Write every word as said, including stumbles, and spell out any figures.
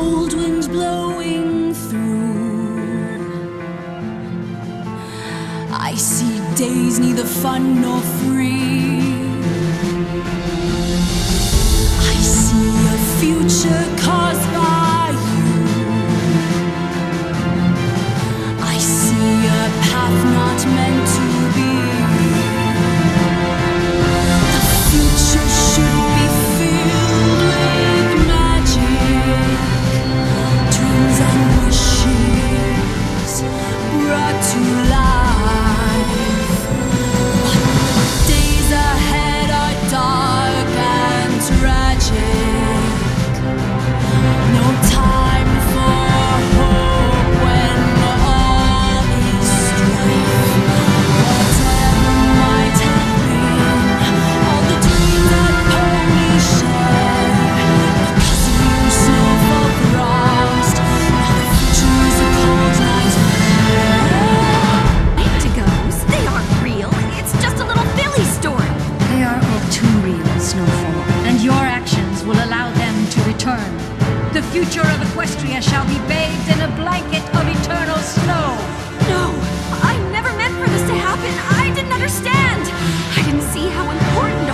cold winds blowing through. I see days neither fun nor free. I see a future caused by you. I see a path not meant to be. The future should be filled with magic, dreams and wishes brought to life. But the days ahead are dark and tragic. No time for hope when all is strife. Whatever might have been, all the dreams that pull me share. Because of you, snowfall frost. Now the future is a cold nightmare. Indigos? They aren't real. It's just a little Philly story. They are all too real, Snowfall, and your actions will allow them to return. The future of Equestria shall be bathed in a blanket of eternal snow. No, I never meant for this to happen. I didn't understand. I didn't see how important